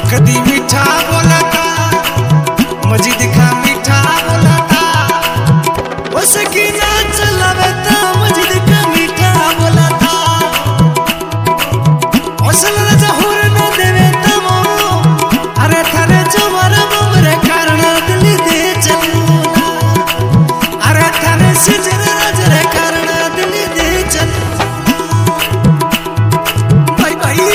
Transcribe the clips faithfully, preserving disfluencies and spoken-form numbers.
कदी मीठा बोला था मजीद खा मीठा बोला था वो सकीना चलावे था मजीद का मीठा बोला था औसल राजा हुर न देवे तमो अरे थारे जमारा ममरे कारण दिल दे चलूला अरे थारे सिजर राजरे कारण दिल दे चलूला भाई भाई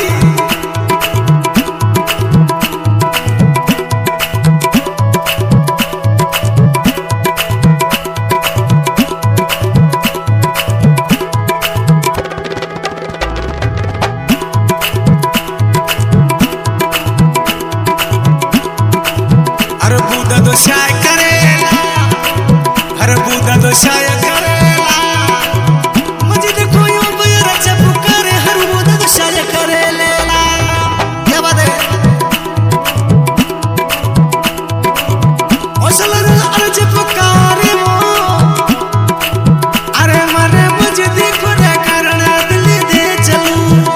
तो शाय करेला हर बूदा तो शाय करेला मुझे देखो यूं बयरा जब करे हर बूदा तो शाय करेला क्या बात है औसल अर्ज पुकारे वो अरे मरे मुझे देखो रे कारण दिल दे चलूला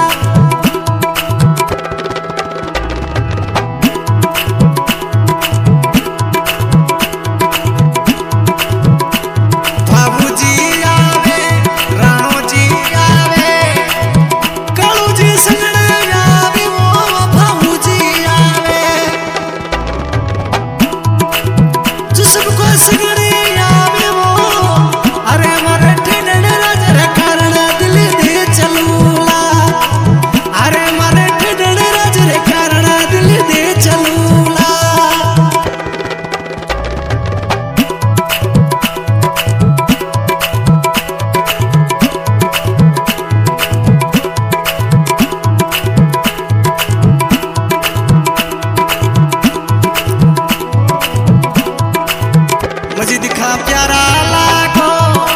मुझे दिखा प्यारा लागो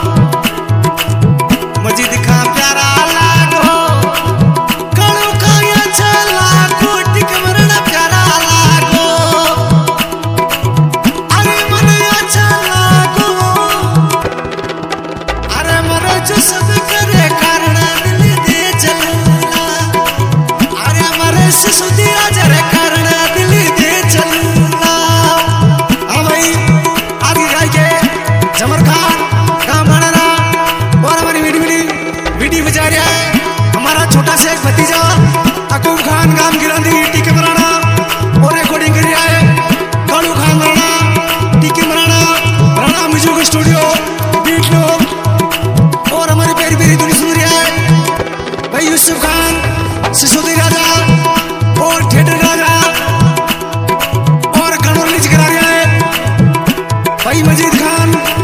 मुझे दिखा प्यारा लागो कड़ू खाया चला कोटिक मरना प्यारा लागो अरे मन अच्छा लागो अरे मरो जो सब करे कारण दिल दे चलूला अरे मरे सुधी राजरे कारण दिल दे चलूला जमर खान काम बनाना और हमारी वीडी वीडी वीडी बजा रहा है हमारा छोटा सा एक भतीजा अकूब खान काम गिरांदी टीके मराना और रिकॉर्डिंग कर रहा है कालू खान राणा टीके मराना राणा म्यूजिक स्टूडियो बीट लोग और हमारी प्यारी प्यारी धुन सुन रहा है भाई यूसुफ खान सिसोदी राजा और थिएटर राजा और गणोर लीज करा रहा है भाई मजीद खान